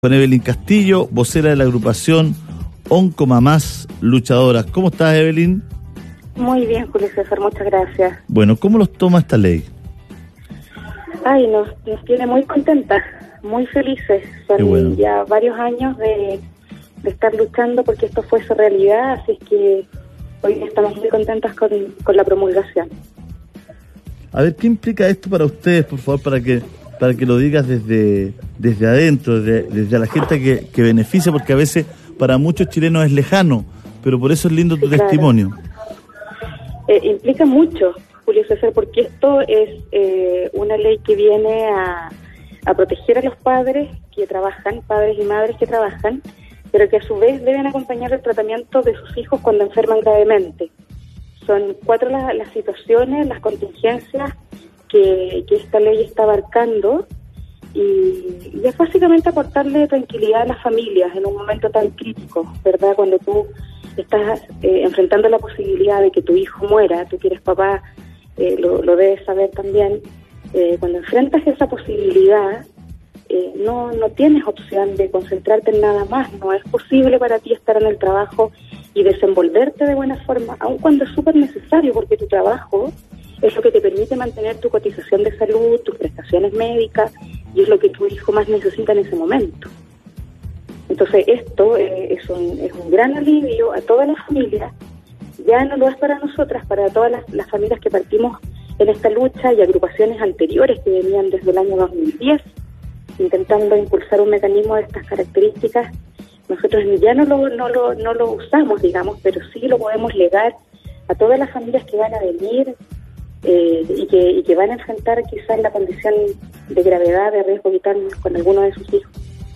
Con Evelyn Castillo, vocera de la agrupación Oncomamás Luchadoras. ¿Cómo estás, Evelyn? Muy bien, Julio César, muchas gracias. Bueno, ¿cómo los toma esta ley? Ay, nos tiene muy contentas, muy felices. Son ya varios años de estar luchando porque esto fuese realidad, así es que hoy estamos muy contentas con la promulgación. A ver, ¿qué implica esto para ustedes, por favor, para que lo digas desde adentro, desde la gente que beneficia, porque a veces para muchos chilenos es lejano, pero por eso es lindo tu testimonio. Implica mucho, Julio César, porque esto es una ley que viene a proteger a los padres que trabajan, padres y madres que trabajan, pero que a su vez deben acompañar el tratamiento de sus hijos cuando enferman gravemente. Son 4 las situaciones, las contingencias que esta ley está abarcando y es básicamente aportarle tranquilidad a las familias en un momento tan crítico, ¿verdad? Cuando tú estás enfrentando la posibilidad de que tu hijo muera, tú que eres papá, lo debes saber también, cuando enfrentas esa posibilidad, no tienes opción de concentrarte en nada más, no es posible para ti estar en el trabajo y desenvolverte de buena forma, aun cuando es súper necesario, porque tu trabajo es lo que te permite mantener tu cotización de salud, tus prestaciones médicas, y es lo que tu hijo más necesita en ese momento. Entonces esto es un gran alivio a todas las familias, ya no lo es para nosotras, para todas las familias que partimos en esta lucha y agrupaciones anteriores que venían desde el año 2010, intentando impulsar un mecanismo de estas características. Nosotros ya no lo usamos, digamos, pero sí lo podemos legar a todas las familias que van a venir y que van a enfrentar quizás la condición de gravedad, de riesgo vital con alguno de sus hijos.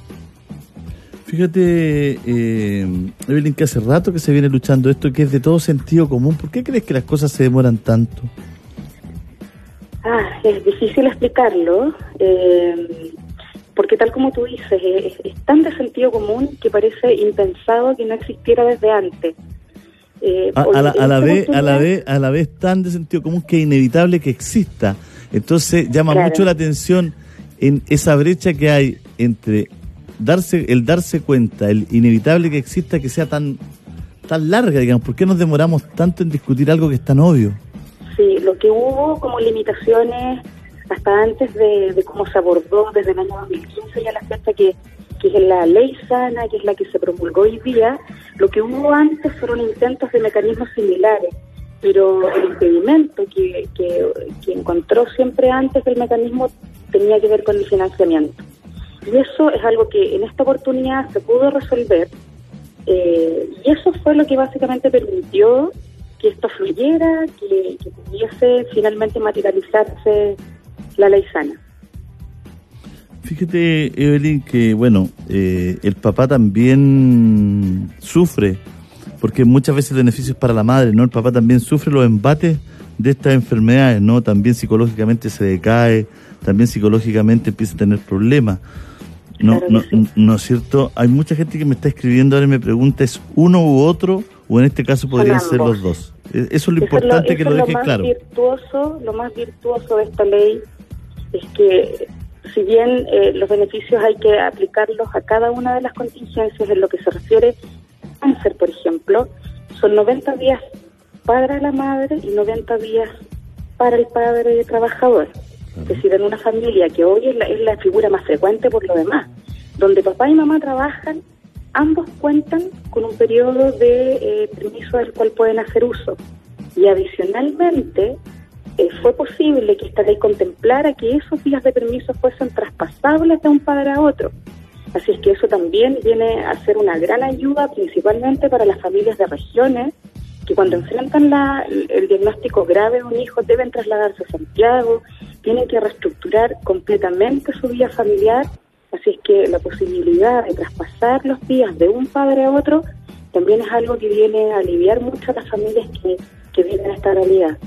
Fíjate, Evelyn, que hace rato que se viene luchando esto, que es de todo sentido común. ¿Por qué crees que las cosas se demoran tanto? Es difícil explicarlo, porque tal como tú dices, es tan de sentido común que parece impensado que no existiera desde antes. A la vez tan de sentido común que es inevitable que exista. Entonces llama mucho la atención en esa brecha que hay entre darse cuenta, el inevitable que exista, que sea tan larga, digamos. ¿Por qué nos demoramos tanto en discutir algo que es tan obvio? Sí, lo que hubo como limitaciones hasta antes de cómo se abordó desde el año 2015 y a la fecha que es la ley sana, que es la que se promulgó hoy día, lo que hubo antes fueron intentos de mecanismos similares, pero el impedimento que encontró siempre antes del mecanismo tenía que ver con el financiamiento. Y eso es algo que en esta oportunidad se pudo resolver, y eso fue lo que básicamente permitió que esto fluyera, que pudiese finalmente materializarse la ley sana. Fíjate, Evelyn, que el papá también sufre, porque muchas veces el beneficio es para la madre, ¿no? El papá también sufre los embates de estas enfermedades, ¿no? También psicológicamente se decae, también psicológicamente empieza a tener problemas. ¿No es cierto? Hay mucha gente que me está escribiendo ahora y me pregunta, ¿es uno u otro? O en este caso podrían ser los dos. Eso es lo importante, que lo dejes claro. Lo más virtuoso de esta ley es que, si bien los beneficios hay que aplicarlos a cada una de las contingencias, en lo que se refiere a cáncer, por ejemplo, son 90 días para la madre y 90 días para el padre trabajador. Es decir, en una familia que hoy es la figura más frecuente por lo demás, donde papá y mamá trabajan, ambos cuentan con un periodo de permiso del cual pueden hacer uso. Y adicionalmente, fue posible que esta ley contemplara que esos días de permiso fuesen traspasables de un padre a otro. Así es que eso también viene a ser una gran ayuda, principalmente para las familias de regiones, que cuando enfrentan el diagnóstico grave de un hijo deben trasladarse a Santiago, tienen que reestructurar completamente su vida familiar. Así es que la posibilidad de traspasar los días de un padre a otro también es algo que viene a aliviar mucho a las familias que viven esta realidad.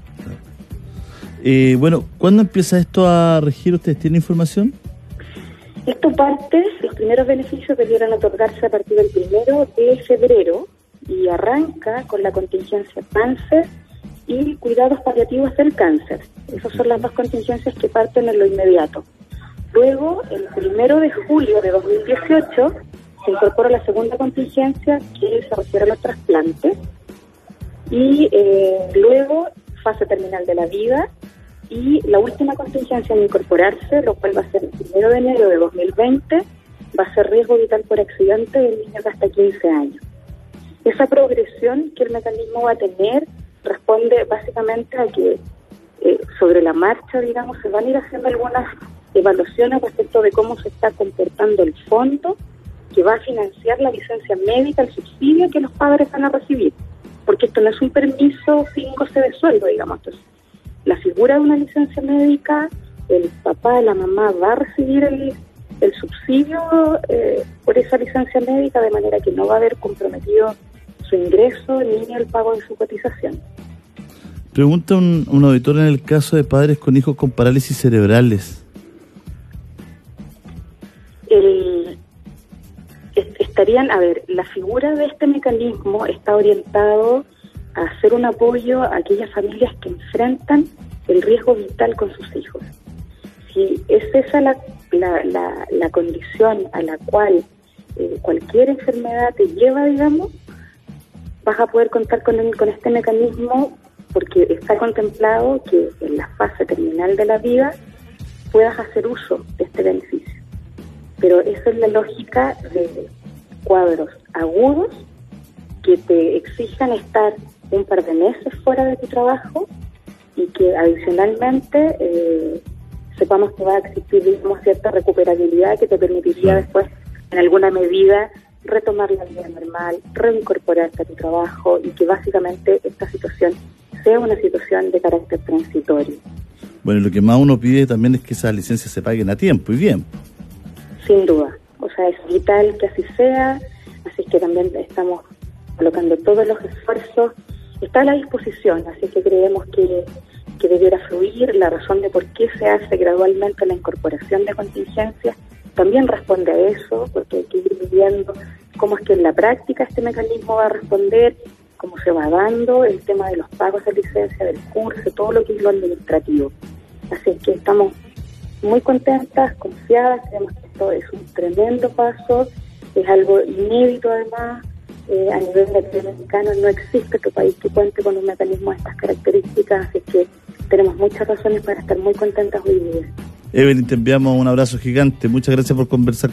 ¿Cuándo empieza esto a regir? ¿Ustedes tienen información? Esto parte, los primeros beneficios debieran otorgarse a partir del 1 de febrero y arranca con la contingencia cáncer y cuidados paliativos del cáncer. Esas son las dos contingencias que parten en lo inmediato. Luego, el 1 de julio de 2018, se incorpora la segunda contingencia que se refiere a los trasplantes. Y luego, fase terminal de la vida. Y la última contingencia en incorporarse, lo cual va a ser el 1 de enero de 2020, va a ser riesgo vital por accidente del niño de hasta 15 años. Esa progresión que el mecanismo va a tener responde básicamente a que sobre la marcha, digamos, se van a ir haciendo algunas evaluaciones respecto de cómo se está comportando el fondo que va a financiar la licencia médica, el subsidio que los padres van a recibir. Porque esto no es un permiso sin goce de sueldo, digamos. Entonces, la figura de una licencia médica, el papá, la mamá va a recibir el subsidio por esa licencia médica, de manera que no va a haber comprometido su ingreso ni el pago de su cotización. Pregunta un auditor en el caso de padres con hijos con parálisis cerebrales. La figura de este mecanismo está orientado a hacer un apoyo a aquellas familias que enfrentan el riesgo vital con sus hijos. Si es esa la condición a la cual cualquier enfermedad te lleva, digamos, vas a poder contar con este mecanismo, porque está contemplado que en la fase terminal de la vida puedas hacer uso de este beneficio. Pero esa es la lógica de cuadros agudos que te exijan estar un par de meses fuera de tu trabajo y que adicionalmente sepamos que va a existir, digamos, cierta recuperabilidad que te permitiría después, en alguna medida, retomar la vida normal, reincorporarte a tu trabajo y que básicamente esta situación sea una situación de carácter transitorio. Bueno, lo que más uno pide también es que esas licencias se paguen a tiempo y bien. Sin duda, o sea, es vital que así sea, así que también estamos colocando todos los esfuerzos, está a la disposición, así que creemos que debiera fluir. La razón de por qué se hace gradualmente la incorporación de contingencias también responde a eso, porque hay que ir viendo cómo es que en la práctica este mecanismo va a responder, cómo se va dando el tema de los pagos de licencia, del curso, todo lo que es lo administrativo. Así que estamos muy contentas, confiadas, creemos que esto es un tremendo paso, es algo inédito además, a nivel latinoamericano no existe otro país que cuente con un mecanismo de estas características, así que tenemos muchas razones para estar muy contentas hoy día. Evelyn, te enviamos un abrazo gigante, muchas gracias por conversar.